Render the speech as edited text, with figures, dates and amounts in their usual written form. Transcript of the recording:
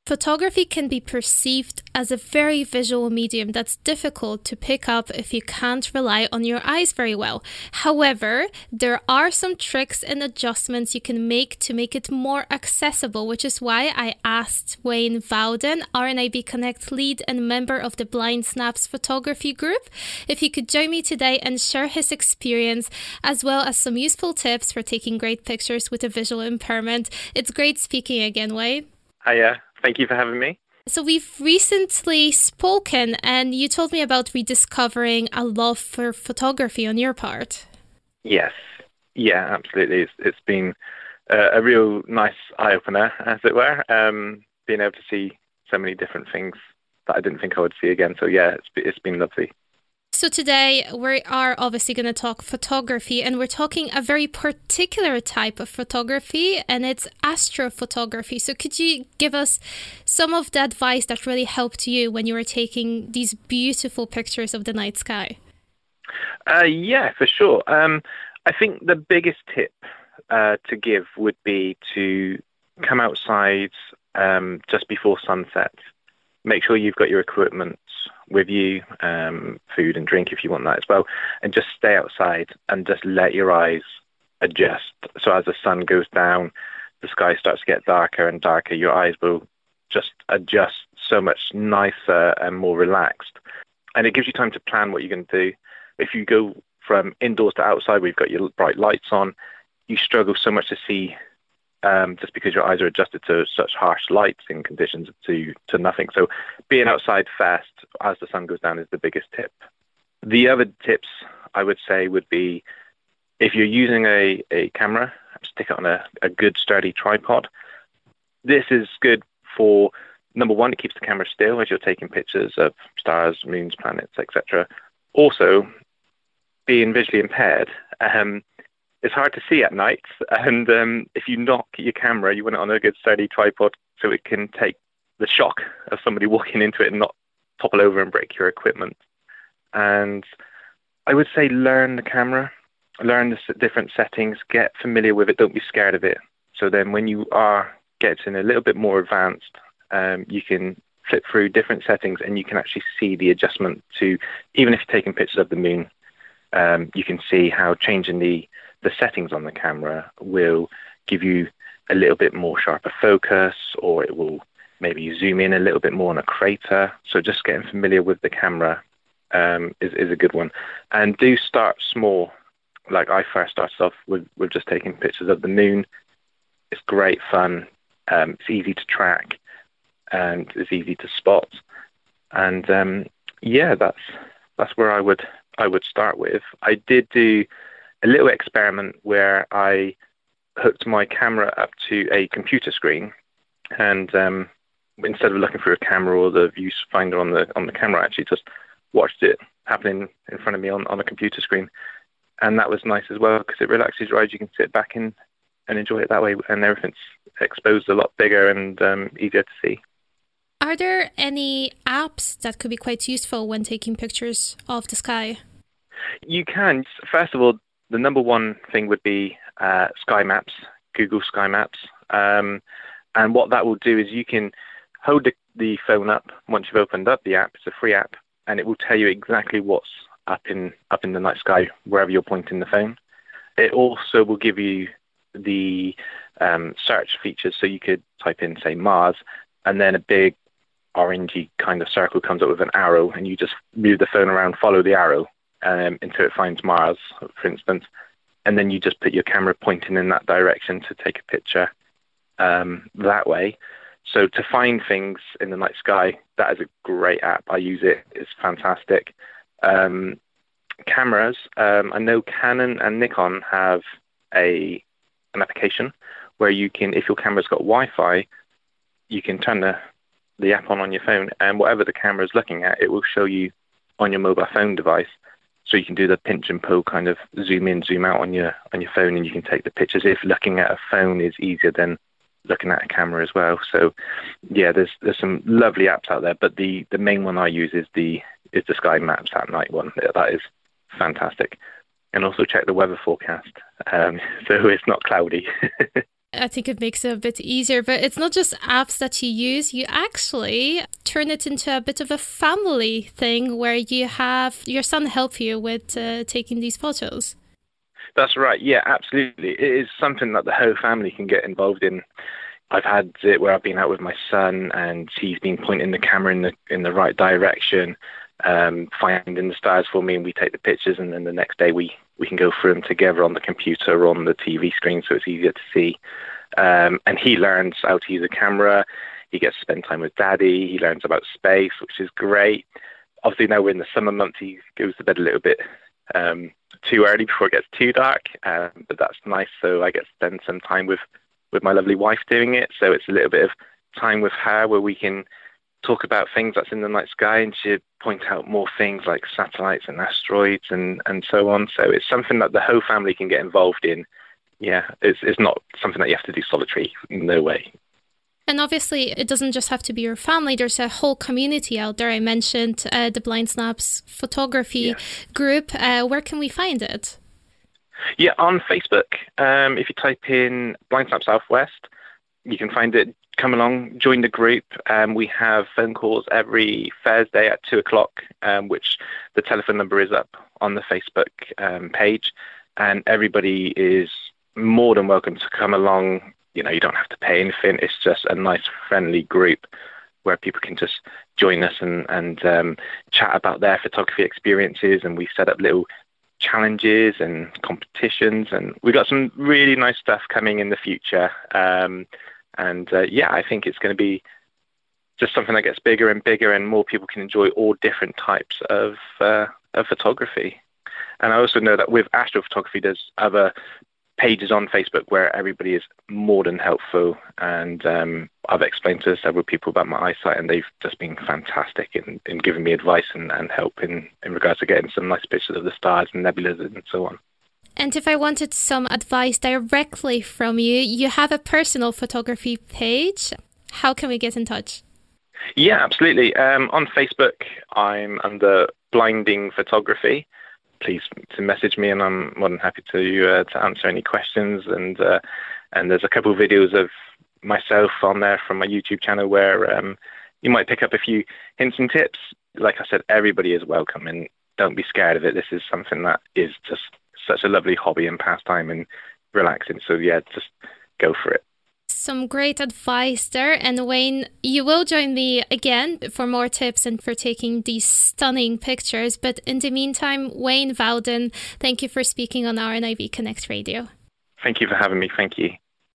Photography can be perceived as a very visual medium that's difficult to pick up if you can't rely on your eyes very well. However, there are some tricks and adjustments you can make to make it more accessible, which is why I asked Wayne Vowden, RNIB Connect lead and member of the Blind Snaps photography group, if he could join me today and share his experience, as well as some useful tips for taking great pictures with a visual impairment. It's great speaking again, Wayne. Hiya. Thank you for having me. So we've recently spoken and you told me about rediscovering a love for photography on your part. Yes. Yeah, absolutely. It's been a real nice eye-opener, as it were, being able to see so many different things that I didn't think I would see again. So yeah, it's been lovely. So today we are obviously going to talk photography, and we're talking a very particular type of photography, and it's astrophotography. So could you give us some of the advice that really helped you when you were taking these beautiful pictures of the night sky? Yeah, for sure. I think the biggest tip to give would be to come outside just before sunset. Make sure you've got your equipment with you, food and drink if you want that as well, and just stay outside and just let your eyes adjust. So as the sun goes down, the sky starts to get darker and darker, your eyes will just adjust so much nicer and more relaxed. And it gives you time to plan what you're going to do. If you go from indoors to outside, we've got your bright lights on, you struggle so much to see just because your eyes are adjusted to such harsh lights and conditions to nothing. So being outside fast as the sun goes down is the biggest tip. The other tips I would say would be, if you're using a camera, stick it on a good sturdy tripod. This is good for, number one, it keeps the camera still as you're taking pictures of stars, moons, planets, etc. Also, being visually impaired, it's hard to see at night, and if you knock your camera, you want it on a good sturdy tripod so it can take the shock of somebody walking into it and not topple over and break your equipment. And I would say learn the camera, learn the different settings, get familiar with it, don't be scared of it. So then when you are getting a little bit more advanced, you can flip through different settings and you can actually see the adjustment to, even if you're taking pictures of the moon, you can see how changing the settings on the camera will give you a little bit more sharper focus, or it will maybe zoom in a little bit more on a crater. So just getting familiar with the camera is a good one. And do start small. Like I first started off with just taking pictures of the moon. It's great fun. It's easy to track and it's easy to spot. And yeah, that's where I would start with. I did do a little experiment where I hooked my camera up to a computer screen, and instead of looking through a camera or the viewfinder on the camera, I actually just watched it happening in front of me on a computer screen, and that was nice as well because it relaxes your eyes. You can sit back and enjoy it that way, and everything's exposed a lot bigger and easier to see. Are there any apps that could be quite useful when taking pictures of the sky? You can. First of all, the number one thing would be Sky Maps, Google Sky Maps. And what that will do is you can hold the phone up once you've opened up the app. It's a free app, and it will tell you exactly what's up in the night sky, wherever you're pointing the phone. It also will give you the search features, so you could type in, say, Mars, and then a big orangey kind of circle comes up with an arrow, and you just move the phone around, follow the arrow until it finds Mars, for instance, and then you just put your camera pointing in that direction to take a picture that way. So to find things in the night sky, that is a great app. I use it. It's fantastic. Cameras, I know Canon and Nikon have an application where you can, if your camera's got Wi-Fi, you can turn the app on your phone, and whatever the camera is looking at, it will show you on your mobile phone device. So you can do the pinch and pull, kind of zoom in, zoom out on your phone, and you can take the pictures if looking at a phone is easier than looking at a camera as well. So yeah, there's some lovely apps out there, but the main one I use is the Sky Maps at night one. That is fantastic. And also check the weather forecast, so it's not cloudy. I think it makes it a bit easier, but it's not just apps that you use. You actually turn it into a bit of a family thing where you have your son help you with taking these photos. That's right. Yeah, absolutely. It is something that the whole family can get involved in. I've had it where I've been out with my son and he's been pointing the camera in the right direction, finding the stars for me, and we take the pictures, and then the next day we can go through them together on the computer or on the TV screen, so it's easier to see. And he learns how to use a camera. He gets to spend time with Daddy. He learns about space, which is great. Obviously, now we're in the summer months, he goes to bed a little bit too early before it gets too dark, but that's nice. So I get to spend some time with my lovely wife doing it. So it's a little bit of time with her where we can talk about things that's in the night sky, and she'd point out more things like satellites and asteroids and so on. So it's something that the whole family can get involved in. Yeah, it's not something that you have to do solitary. No way. And obviously, it doesn't just have to be your family. There's a whole community out there. I mentioned the Blind Snaps photography group. Where can we find it? Yeah, on Facebook. If you type in Blind Snap Southwest, you can find it. Come along, join the group. We have phone calls every Thursday at 2:00, which the telephone number is up on the Facebook page. And everybody is more than welcome to come along. You know, you don't have to pay anything. It's just a nice, friendly group where people can just join us and chat about their photography experiences. And we set up little challenges and competitions. And we've got some really nice stuff coming in the future. I think it's going to be just something that gets bigger and bigger, and more people can enjoy all different types of photography. And I also know that with astrophotography, there's other pages on Facebook where everybody is more than helpful, and I've explained to several people about my eyesight, and they've just been fantastic in giving me advice and help in regards to getting some nice pictures of the stars and nebulas and so on. And if I wanted some advice directly from you, you have a personal photography page. How can we get in touch? Yeah, absolutely. On Facebook, I'm under Blinding Photography. Please to message me, and I'm more than happy to answer any questions. And there's a couple of videos of myself on there from my YouTube channel where you might pick up a few hints and tips. Like I said, everybody is welcome, and don't be scared of it. This is something that is just such a lovely hobby and pastime and relaxing. So yeah, just go for it. Some great advice there. And Wayne, you will join me again for more tips and for taking these stunning pictures. But in the meantime, Wayne Wouden, thank you for speaking on RNIB Connect Radio. Thank you for having me. Thank you.